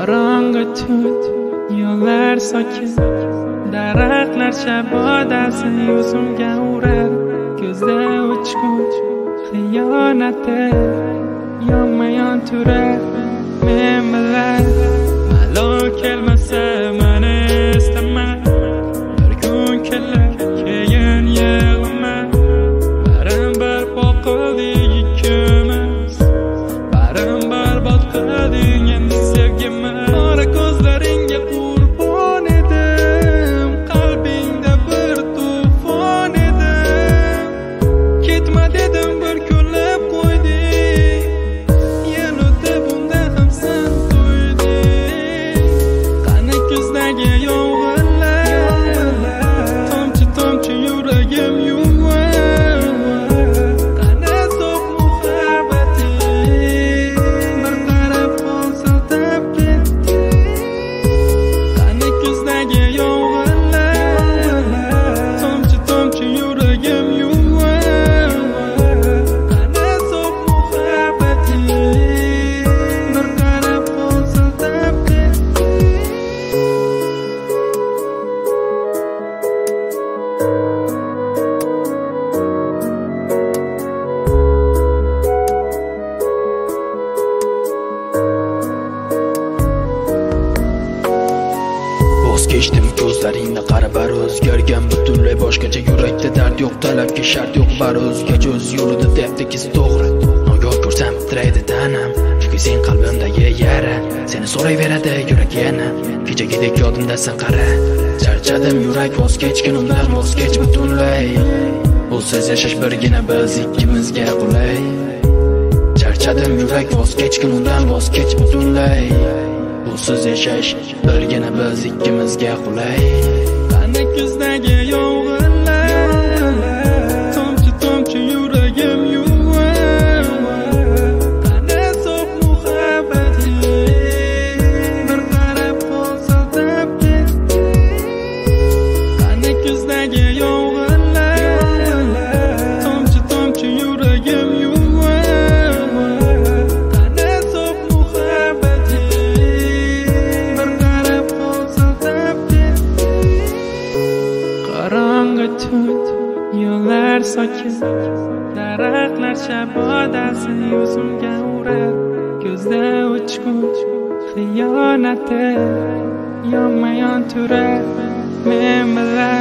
Qorong'i tun, yo'llar sokin, daraxtlar shabodasi yuzimga urar. Ko'zda uchqunch xiyonati yonma-yon turar. Men bilan malol kelmasa meni istama, bir kun kelar keyin yig'lama. Barin boqildik ikkimiz, barin barbod qilding endi sevgimni. Qora ko'zlaringga qurbon edim, qalbingda bir to'fon edim. Ketma dedim, bir kunlab qo'yding, yil o'tdi bunda ham sen to'yding. Qani ko'zdagi yomg'irlar, tomchi tomchi yuragim yuvar. Qani so'q muhabbating, bir qarab qo'l siltab ketdi. Qani ko'zdagi yomg'irlar, tomchi tomchi yuragim yuvar. Qani so'q muhabbating, bir qarab qo'l siltab ketdi. Voz kechdim ko'zlaringni qarab, bari o'zgargan butunlay boshqacha. Yurakda dard yo'q, talabga shart yo'q, bari o'zgacha o'z yo'lida debdi kiz to'g'ri. Nogoh ko'rsam titraydi tanam, chunki sen qalbimdagi yara. Seni so'rayveradi yurak yana, kechagidek yodimdasan qara. Charchadim yurak, voz kechgin undan, voz kech butunlay. Busiz yashash birgina biz ikkimizga qulay. Charchadim yurak, voz kechgin undan, voz kech butunlay. Busiz yashash birgina biz ikkimizga qulay. Qani ko'zdagi yomg'irlar, tomchi tomchi yuragim yuvar. Qani so'q muhabbating, bir qarab qo'l siltab ketdi. Qani ko'zdagi yomg'irlar, tomchi tomchi yuragim yuvar. Qani so'q muhabbating, bir qarab qo'l siltab ketdi. Qorong'i tun, yo'llar sokin, daraxtlar shabodasi yuzimga urar. Ko'zda uchqunch xiyonati yonma-yon turar. Men bilan